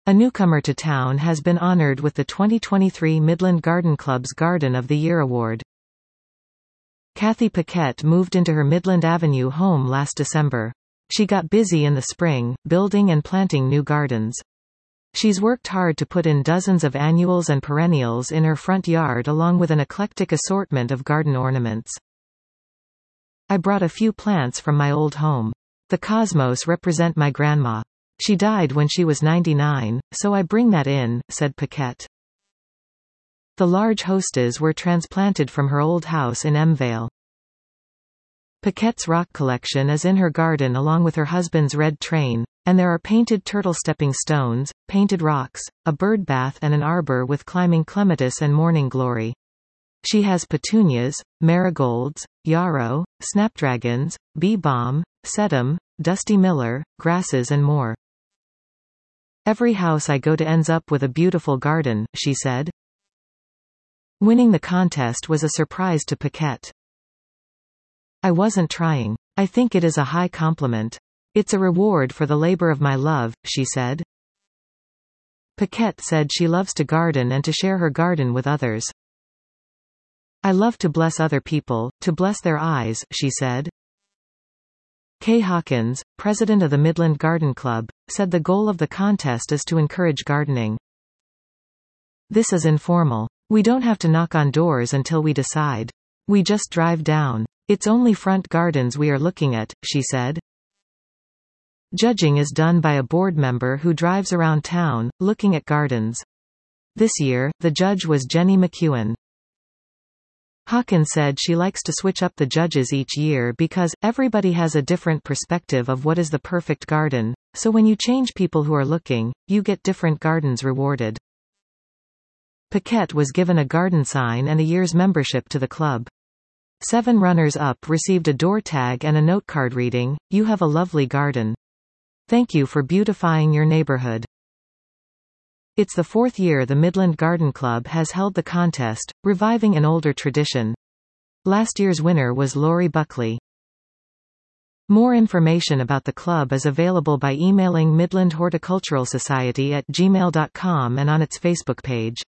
A newcomer to town has been honored with the 2023 Midland Garden Club's Garden of the Year Award. Kathy Paquette moved into her Midland Avenue home last December. She got busy in the spring, building and planting new gardens. She's worked hard to put in dozens of annuals and perennials in her front yard along with an eclectic assortment of garden ornaments. I brought a few plants from my old home. The cosmos represent my grandma. She died when she was 99, so I bring that in, said Paquette. The large hostas were transplanted from her old house in Mvale. Paquette's rock collection is in her garden along with her husband's red train, and there are painted turtle stepping stones, painted rocks, a bird bath and an arbor with climbing clematis and morning glory. She has petunias, marigolds, yarrow, snapdragons, bee balm, sedum, dusty miller, grasses and more. Every house I go to ends up with a beautiful garden, she said. Winning the contest was a surprise to Paquette. I wasn't trying. I think it is a high compliment. It's a reward for the labor of my love, she said. Paquette said she loves to garden and to share her garden with others. I love to bless other people, to bless their eyes, she said. Kay Hawkins, president of the Midland Garden Club, said the goal of the contest is to encourage gardening. This is informal. We don't have to knock on doors until we decide. We just drive down. It's only front gardens we are looking at, she said. Judging is done by a board member who drives around town, looking at gardens. This year, the judge was Jenny McEwen. Hawkins said she likes to switch up the judges each year because everybody has a different perspective of what is the perfect garden, so when you change people who are looking, you get different gardens rewarded. Paquette was given a garden sign and a year's membership to the club. 7 runners-up received a door tag and a note card reading, "You have a lovely garden. Thank you for beautifying your neighborhood." It's the 4th year the Midland Garden Club has held the contest, reviving an older tradition. Last year's winner was Lori Buckley. More information about the club is available by emailing Midland Horticultural Society at gmail.com and on its Facebook page.